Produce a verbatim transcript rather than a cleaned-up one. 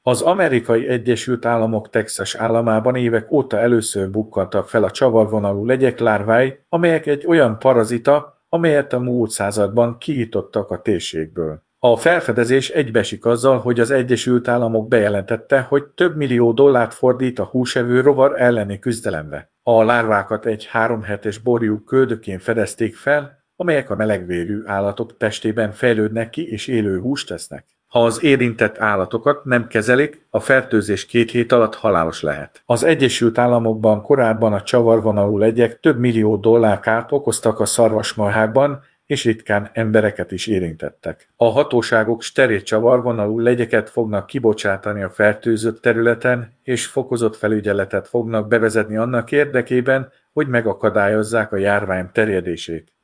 Az Amerikai Egyesült Államok Texas államában évek óta először bukkantak fel a csavarvonalú legyek lárvái, amelyek egy olyan parazita, amelyet a múlt században kiirtottak a térségből. A felfedezés egybeesik azzal, hogy az Egyesült Államok bejelentette, hogy több millió dollárt fordít a húsevő rovar elleni küzdelembe. A lárvákat egy három hetes borjú köldökén fedezték fel, amelyek a melegvérű állatok testében fejlődnek ki és élő húst tesznek. Ha az érintett állatokat nem kezelik, a fertőzés két hét alatt halálos lehet. Az Egyesült Államokban korábban a csavarvonalú legyek több millió dollár kárt okoztak a szarvasmarhákban, és ritkán embereket is érintettek. A hatóságok steril csavarvonalú legyeket fognak kibocsátani a fertőzött területen, és fokozott felügyeletet fognak bevezetni annak érdekében, hogy megakadályozzák a járvány terjedését.